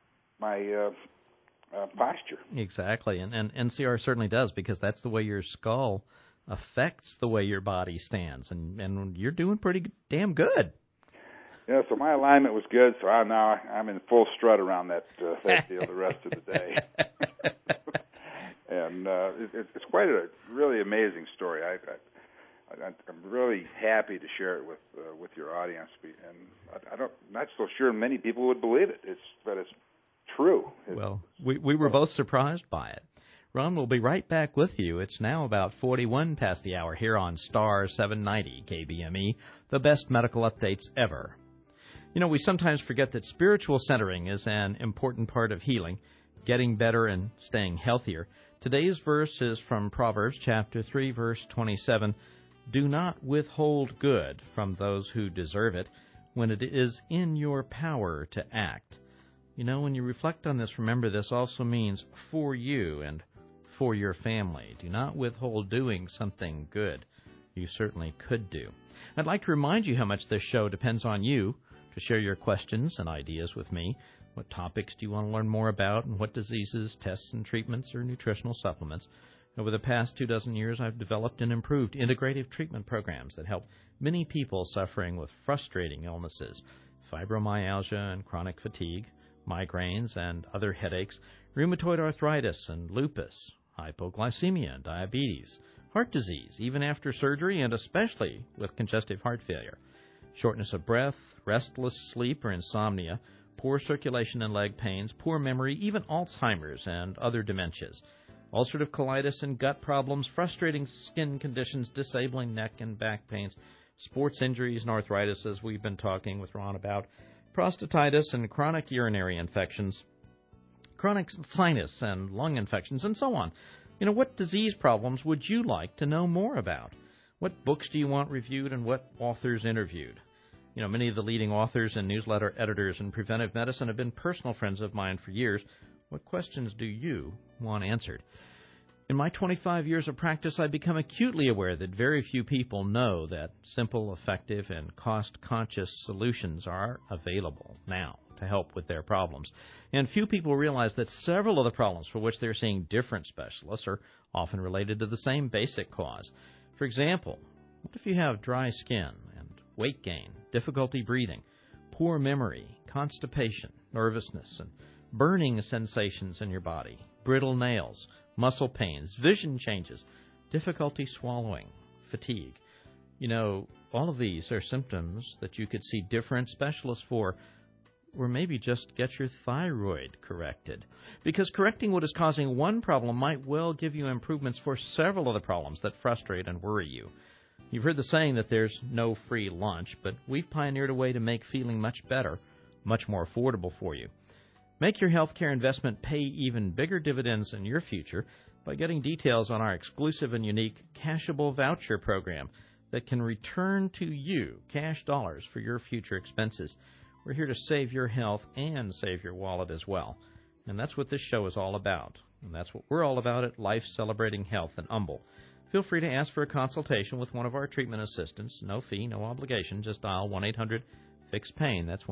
posture. Exactly, and NCR certainly does, because that's the way your skull affects the way your body stands, and you're doing pretty damn good. Yeah, so my alignment was good, so now I'm in full strut around that deal the rest of the day. And it's quite a really amazing story. I'm really happy to share it with your audience, and I'm not so sure many people would believe it. But it's true. Well, we were both surprised by it. Ron will be right back with you. It's now about 41 past the hour here on Star 790 KBME, the best medical updates ever. You know, we sometimes forget that spiritual centering is an important part of healing, getting better and staying healthier. Today's verse is from Proverbs chapter 3, verse 27. Do not withhold good from those who deserve it when it is in your power to act. You know, when you reflect on this, remember this also means for you and for your family. Do not withhold doing something good you certainly could do. I'd like to remind you how much this show depends on you to share your questions and ideas with me. What topics do you want to learn more about, and what diseases, tests, and treatments or nutritional supplements? Over the past 24 years, I've developed and improved integrative treatment programs that help many people suffering with frustrating illnesses, fibromyalgia and chronic fatigue, migraines and other headaches, rheumatoid arthritis and lupus, hypoglycemia and diabetes, heart disease, even after surgery, and especially with congestive heart failure, shortness of breath, restless sleep or insomnia, poor circulation and leg pains, poor memory, even Alzheimer's and other dementias, ulcerative colitis and gut problems, frustrating skin conditions, disabling neck and back pains, sports injuries and arthritis, as we've been talking with Ron about, prostatitis and chronic urinary infections, chronic sinus and lung infections, and so on. You know, what disease problems would you like to know more about? What books do you want reviewed, and what authors interviewed? You know, many of the leading authors and newsletter editors in preventive medicine have been personal friends of mine for years. What questions do you want answered? In my 25 years of practice, I've become acutely aware that very few people know that simple, effective, and cost-conscious solutions are available now to help with their problems. And few people realize that several of the problems for which they're seeing different specialists are often related to the same basic cause. For example, what if you have dry skin and weight gain, difficulty breathing, poor memory, constipation, nervousness, and burning sensations in your body, brittle nails, muscle pains, vision changes, difficulty swallowing, fatigue? You know, all of these are symptoms that you could see different specialists for, or maybe just get your thyroid corrected. Because correcting what is causing one problem might well give you improvements for several of the problems that frustrate and worry you. You've heard the saying that there's no free lunch, but we've pioneered a way to make feeling much better, much more affordable for you. Make your healthcare investment pay even bigger dividends in your future by getting details on our exclusive and unique cashable voucher program that can return to you cash dollars for your future expenses. We're here to save your health and save your wallet as well. And that's what this show is all about. And that's what we're all about at Life Celebrating Health in Humble. Feel free to ask for a consultation with one of our treatment assistants. No fee, no obligation. Just dial 1-800-FIX-PAIN. That's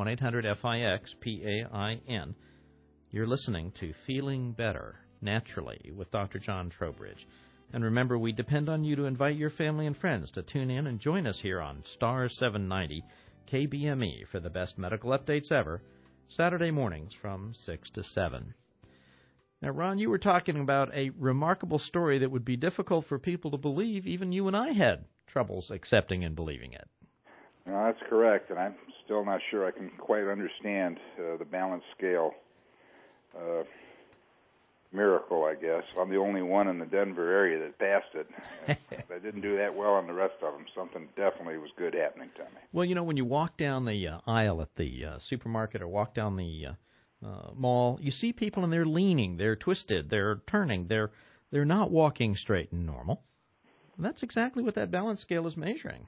1-800-FIX-PAIN. You're listening to Feeling Better Naturally with Dr. John Trowbridge. And remember, we depend on you to invite your family and friends to tune in and join us here on Star 790 KBME for the best medical updates ever, Saturday mornings from 6 to 7. Now, Ron, you were talking about a remarkable story that would be difficult for people to believe. Even you and I had troubles accepting and believing it. No, that's correct, and I'm still not sure I can quite understand the balance scale miracle, I guess. I'm the only one in the Denver area that passed it. If I didn't do that well on the rest of them, something definitely was good happening to me. Well, when you walk down the aisle at the supermarket or walk down the mall, you see people and they're leaning, they're twisted, they're turning, they're not walking straight and normal. And that's exactly what that balance scale is measuring.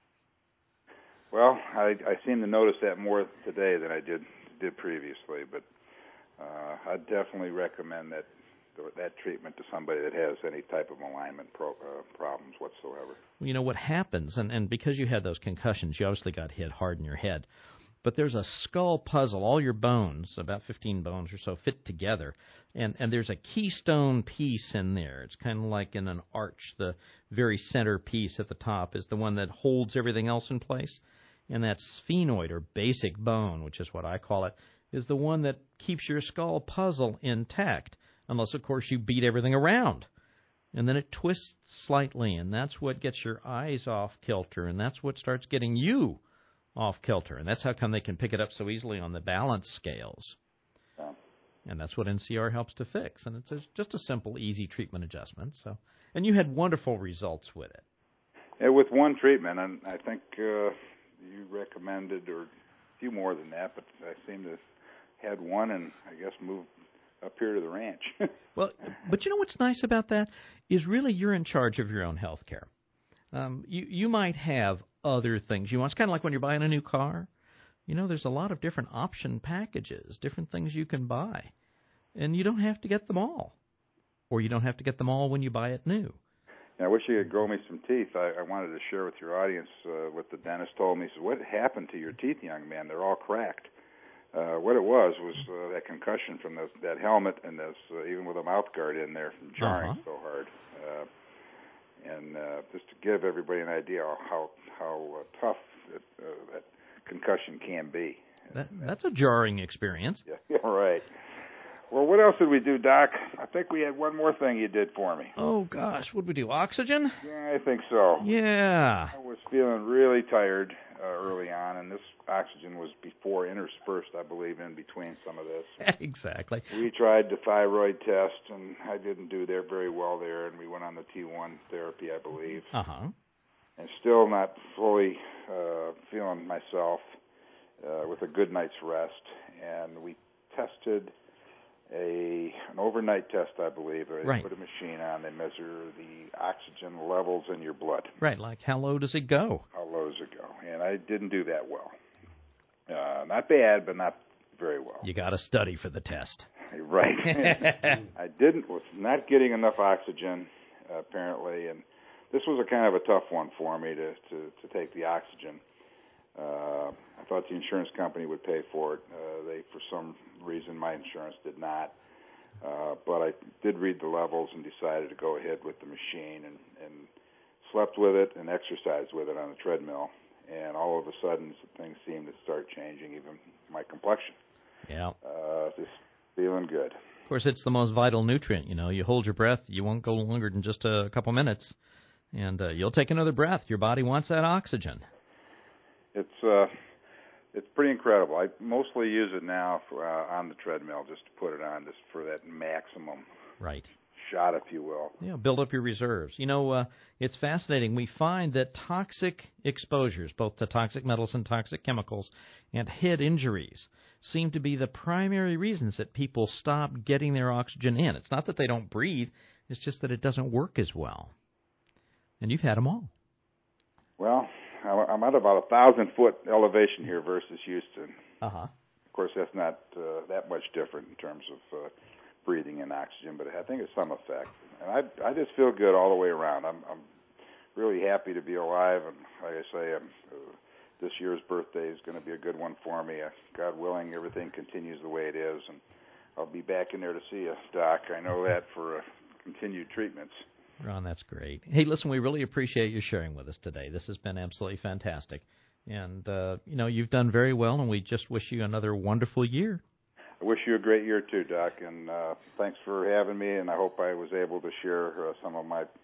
Well, I seem to notice that more today than I did previously, but I'd definitely recommend that treatment to somebody that has any type of alignment problems whatsoever. Well, what happens, and because you had those concussions, you obviously got hit hard in your head, but there's a skull puzzle. All your bones, about 15 bones or so, fit together, and there's a keystone piece in there. It's kind of like in an arch. The very center piece at the top is the one that holds everything else in place, and that sphenoid, or basic bone, which is what I call it, is the one that keeps your skull puzzle intact, unless, of course, you beat everything around. And then it twists slightly, and that's what gets your eyes off kilter, and that's what starts getting you off kilter. And that's how come they can pick it up so easily on the balance scales. Yeah. And that's what NCR helps to fix. And it's just a simple, easy treatment adjustment. And you had wonderful results with it. Yeah, with one treatment, and I think you recommended, or a few more than that, but I seem to have had one and I guess moved up here to the ranch. Well, but you know what's nice about that is really you're in charge of your own health care. You might have other things you want. It's kind of like when you're buying a new car. There's a lot of different option packages, different things you can buy. And you don't have to get them all. Or you don't have to get them all when you buy it new. I wish you could grow me some teeth. I wanted to share with your audience what the dentist told me. He said, "What happened to your teeth, young man? They're all cracked." What it was that concussion from that helmet, and even with a mouth guard in there from jarring so hard. And just to give everybody an idea how tough that concussion can be. That's a jarring experience. Yeah, right. Well, what else did we do, Doc? I think we had one more thing you did for me. Oh, gosh. What did we do? Oxygen? Yeah, I think so. Yeah. I was feeling really tired early on, and this oxygen was before interspersed, I believe, in between some of this. Exactly. We tried the thyroid test, and I didn't do very well there, and we went on the T1 therapy, I believe. Uh-huh. And still not fully feeling myself with a good night's rest. And we tested an overnight test, I believe. They put a machine on. They measure the oxygen levels in your blood. Right, like how low does it go? How low does it go? And I didn't do that well. Not bad, but not very well. You got to study for the test. Right. I was not getting enough oxygen, apparently, and this was a kind of a tough one for me to take the oxygen. I thought the insurance company would pay for it. For some reason, my insurance did not. But I did read the levels and decided to go ahead with the machine and slept with it and exercised with it on the treadmill. And all of a sudden, things seemed to start changing, even my complexion. Yeah. Just feeling good. Of course, it's the most vital nutrient. You hold your breath, you won't go longer than just a couple minutes. And you'll take another breath. Your body wants that oxygen. It's pretty incredible. I mostly use it now on the treadmill, just to put it on, just for that maximum shot, if you will. Yeah, build up your reserves. It's fascinating. We find that toxic exposures, both to toxic metals and toxic chemicals, and head injuries seem to be the primary reasons that people stop getting their oxygen in. It's not that they don't breathe. It's just that it doesn't work as well. And you've had them all. Well, I'm at about 1,000-foot elevation here versus Houston. Uh-huh. Of course, that's not that much different in terms of breathing in oxygen, but I think it's some effect. And I just feel good all the way around. I'm really happy to be alive, and like I say, this year's birthday is going to be a good one for me. God willing, everything continues the way it is, and I'll be back in there to see you, Doc. I know that for continued treatments. Ron, that's great. Hey, listen, we really appreciate you sharing with us today. This has been absolutely fantastic. And, you've done very well, and we just wish you another wonderful year. I wish you a great year, too, Doc, and thanks for having me, and I hope I was able to share some of my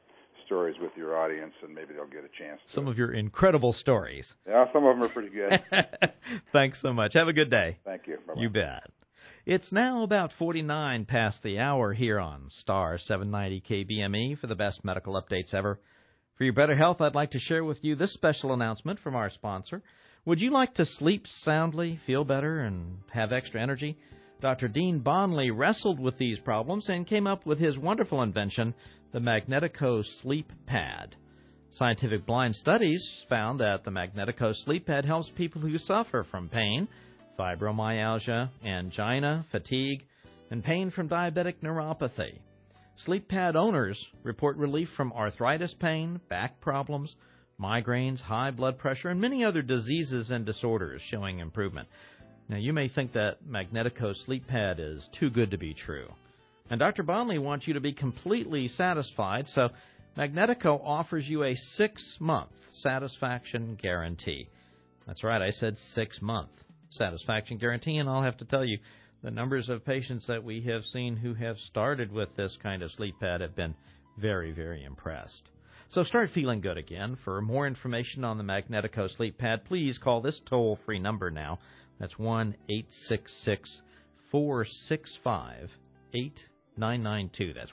stories with your audience, and maybe they'll get a chance to. Some of your incredible stories. Yeah, some of them are pretty good. Thanks so much. Have a good day. Thank you. Bye-bye. You bet. It's now about 49 past the hour here on Star 790 KBME for the best medical updates ever. For your better health, I'd like to share with you this special announcement from our sponsor. Would you like to sleep soundly, feel better, and have extra energy? Dr. Dean Bonley wrestled with these problems and came up with his wonderful invention, the Magnetico Sleep Pad. Scientific blind studies found that the Magnetico Sleep Pad helps people who suffer from pain, fibromyalgia, angina, fatigue, and pain from diabetic neuropathy. Sleep pad owners report relief from arthritis pain, back problems, migraines, high blood pressure, and many other diseases and disorders showing improvement. Now, you may think that Magnetico Sleep Pad is too good to be true. And Dr. Bonley wants you to be completely satisfied, so Magnetico offers you a 6-month satisfaction guarantee. That's right, I said 6-month satisfaction guarantee, and I'll have to tell you, the numbers of patients that we have seen who have started with this kind of sleep pad have been very, very impressed. So start feeling good again. For more information on the Magnetico Sleep Pad, please call this toll-free number now. That's 1-866-465-8992. That's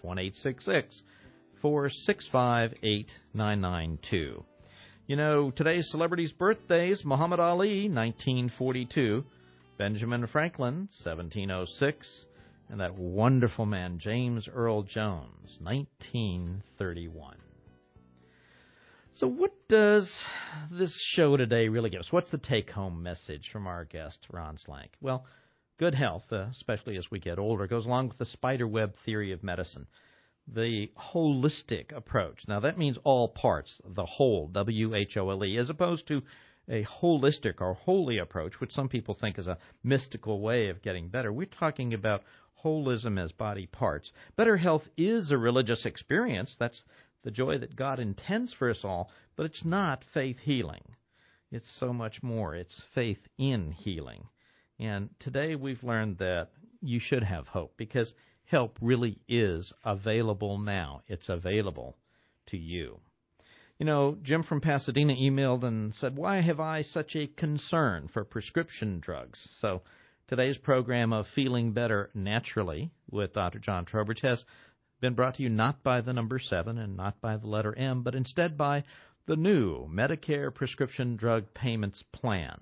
1-866-465-8992. You know, today's celebrities' birthdays: Muhammad Ali, 1942, Benjamin Franklin, 1706, and that wonderful man, James Earl Jones, 1931. So what does this show today really give us? What's the take-home message from our guest, Ron Slank? Well, good health, especially as we get older, goes along with the spiderweb theory of medicine, the holistic approach. Now, that means all parts, the whole, W-H-O-L-E, as opposed to a holistic or holy approach, which some people think is a mystical way of getting better. We're talking about holism as body parts. Better health is a religious experience. That's the joy that God intends for us all, but it's not faith healing. It's so much more. It's faith in healing. And today we've learned that you should have hope because help really is available now. It's available to you. You know, Jim from Pasadena emailed and said, "Why have I such a concern for prescription drugs?" So today's program of Feeling Better Naturally with Dr. John Trowbridge has been brought to you not by the number 7 and not by the letter M, but instead by the new Medicare Prescription Drug Payments Plan.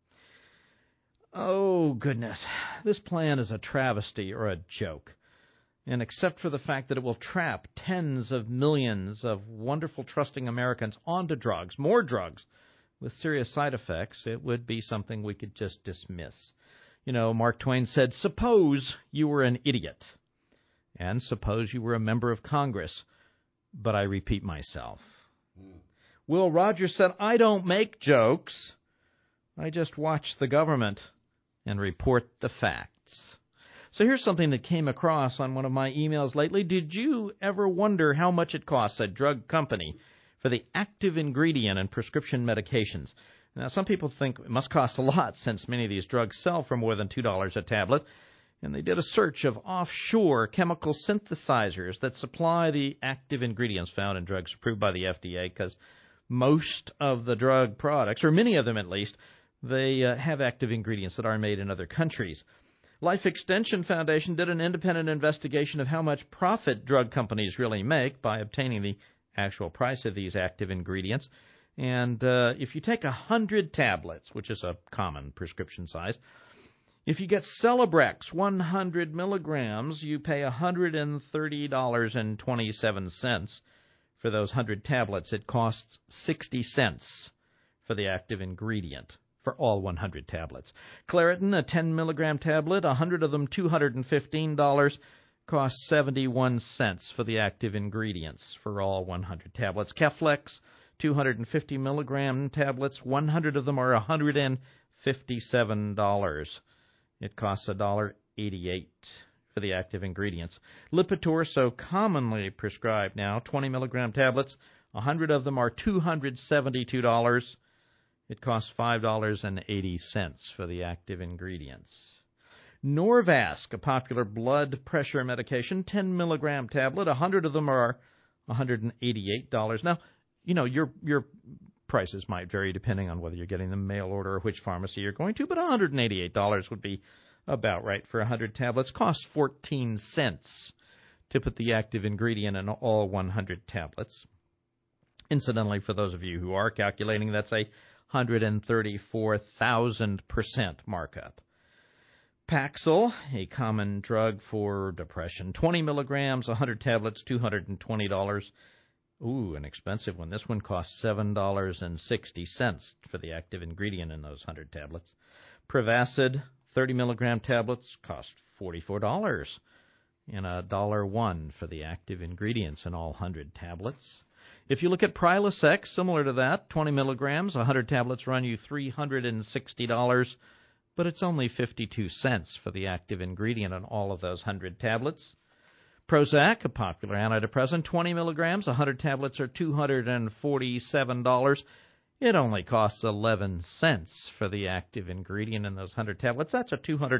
Oh, goodness. This plan is a travesty or a joke. And except for the fact that it will trap tens of millions of wonderful, trusting Americans onto drugs, more drugs, with serious side effects, it would be something we could just dismiss. You know, Mark Twain said, "Suppose you were an idiot. And suppose you were a member of Congress." But I repeat myself. Will Rogers said, "I don't make jokes. I just watch the government and report the facts." So here's something that came across on one of my emails lately. Did you ever wonder how much it costs a drug company for the active ingredient in prescription medications? Now, some people think it must cost a lot since many of these drugs sell for more than $2 a tablet. And they did a search of offshore chemical synthesizers that supply the active ingredients found in drugs approved by the FDA, because most of the drug products, or many of them at least, they have active ingredients that are made in other countries. Life Extension Foundation did an independent investigation of how much profit drug companies really make by obtaining the actual price of these active ingredients. And if you take 100 tablets, which is a common prescription size, if you get Celebrex 100 milligrams, you pay $130.27 for those 100 tablets. It costs 60 cents for the active ingredient for all 100 tablets. Claritin, a 10 milligram tablet, 100 of them $215, costs 71 cents for the active ingredients for all 100 tablets. Keflex, 250 milligram tablets, 100 of them are $157. It costs $1.88 for the active ingredients. Lipitor, so commonly prescribed now, 20 milligram tablets, 100 of them are $272. It costs $5.80 for the active ingredients. Norvasc, a popular blood pressure medication, 10 milligram tablet, 100 of them are $188. Now, your prices might vary depending on whether you're getting them mail order or which pharmacy you're going to, but $188 would be about right for 100 tablets. Costs 14 cents to put the active ingredient in all 100 tablets. Incidentally, for those of you who are calculating, that's a 134,000% markup. Paxil, a common drug for depression, 20 milligrams, 100 tablets, $220. Ooh, an expensive one. This one costs $7.60 for the active ingredient in those 100 tablets. Prevacid, 30 milligram tablets, cost $44, and $1 for the active ingredients in all 100 tablets. If you look at Prilosec, similar to that, 20 milligrams, 100 tablets run you $360, but it's only 52 cents for the active ingredient in all of those 100 tablets. Prozac, a popular antidepressant, 20 milligrams, 100 tablets are $247. It only costs 11 cents for the active ingredient in those 100 tablets. That's a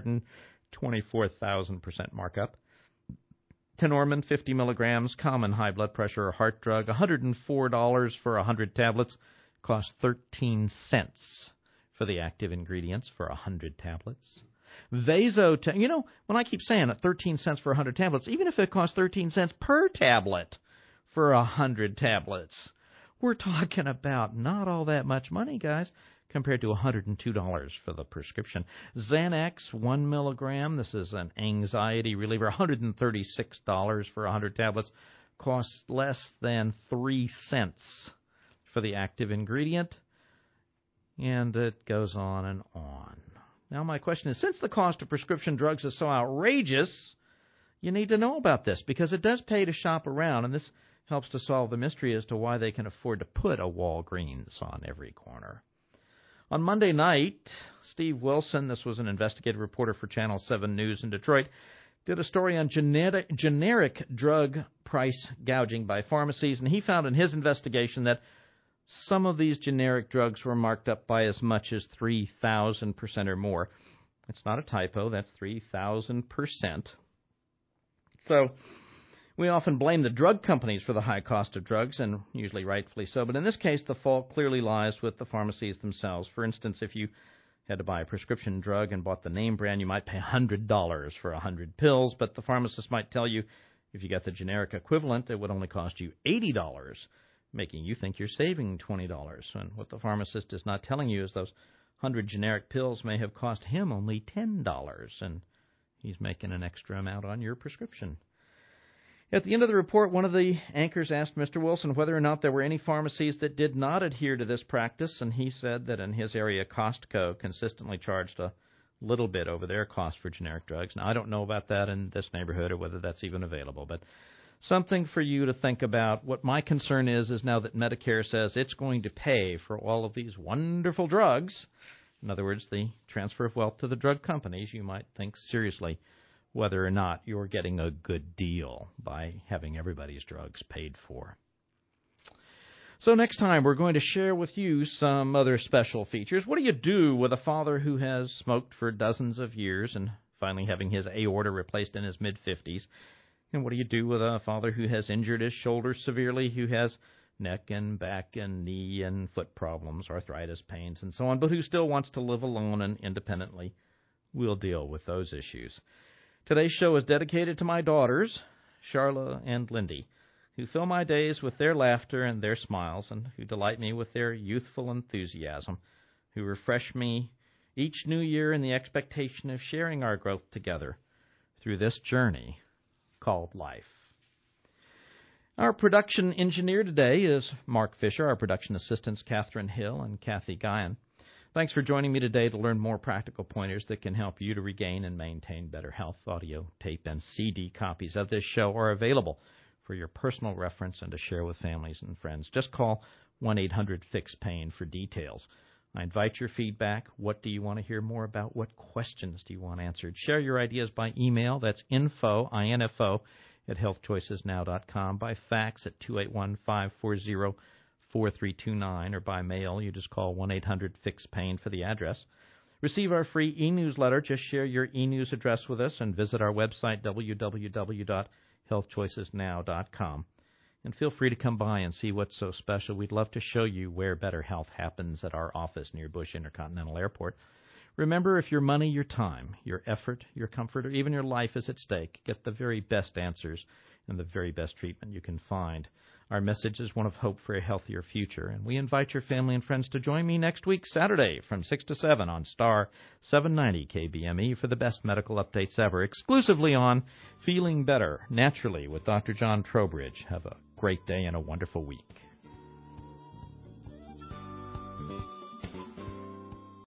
224,000% markup. Tenormin, 50 milligrams, common high blood pressure or heart drug, $104 for 100 tablets, costs 13 cents for the active ingredients for 100 tablets. When I keep saying 13 cents for 100 tablets, even if it costs 13 cents per tablet for 100 tablets, we're talking about not all that much money, guys, compared to $102 for the prescription. Xanax, 1 milligram, this is an anxiety reliever, $136 for 100 tablets, costs less than 3 cents for the active ingredient, and it goes on and on. Now my question is, since the cost of prescription drugs is so outrageous, you need to know about this, because it does pay to shop around, and this helps to solve the mystery as to why they can afford to put a Walgreens on every corner. On Monday night, Steve Wilson, this was an investigative reporter for Channel 7 News in Detroit, did a story on generic drug price gouging by pharmacies, and he found in his investigation that some of these generic drugs were marked up by as much as 3,000% or more. It's not a typo, that's 3,000%. So we often blame the drug companies for the high cost of drugs, and usually rightfully so. But in this case, the fault clearly lies with the pharmacies themselves. For instance, if you had to buy a prescription drug and bought the name brand, you might pay $100 for 100 pills, but the pharmacist might tell you if you got the generic equivalent, it would only cost you $80, making you think you're saving $20. And what the pharmacist is not telling you is those 100 generic pills may have cost him only $10, and he's making an extra amount on your prescription. At the end of the report, one of the anchors asked Mr. Wilson whether or not there were any pharmacies that did not adhere to this practice, and he said that in his area, Costco consistently charged a little bit over their cost for generic drugs. Now, I don't know about that in this neighborhood or whether that's even available, but something for you to think about. What my concern is now that Medicare says it's going to pay for all of these wonderful drugs, in other words, the transfer of wealth to the drug companies, you might think seriously whether or not you're getting a good deal by having everybody's drugs paid for. So next time, we're going to share with you some other special features. What do you do with a father who has smoked for dozens of years and finally having his aorta replaced in his mid-50s? And what do you do with a father who has injured his shoulder severely, who has neck and back and knee and foot problems, arthritis, pains, and so on, but who still wants to live alone and independently? We'll deal with those issues. Today's show is dedicated to my daughters, Charla and Lindy, who fill my days with their laughter and their smiles, and who delight me with their youthful enthusiasm, who refresh me each new year in the expectation of sharing our growth together through this journey called life. Our production engineer today is Mark Fisher. Our production assistants, Catherine Hill and Kathy Guyan. Thanks for joining me today to learn more practical pointers that can help you to regain and maintain better health. Audio, tape, and CD copies of this show are available for your personal reference and to share with families and friends. Just call 1-800-FIX-PAIN for details. I invite your feedback. What do you want to hear more about? What questions do you want answered? Share your ideas by email. That's info, I-N-F-O, at healthchoicesnow.com. By fax at 281-540-4329, or by mail, you just call 1-800-FIX-PAIN for the address. Receive our free e-newsletter. Just share your e-news address with us and visit our website, www.healthchoicesnow.com. And feel free to come by and see what's so special. We'd love to show you where better health happens at our office near Bush Intercontinental Airport. Remember, if your money, your time, your effort, your comfort, or even your life is at stake, get the very best answers and the very best treatment you can find. Our message is one of hope for a healthier future, and we invite your family and friends to join me next week, Saturday, from 6 to 7 on Star 790 KBME for the best medical updates ever, exclusively on Feeling Better Naturally with Dr. John Trowbridge. Have a great day and a wonderful week.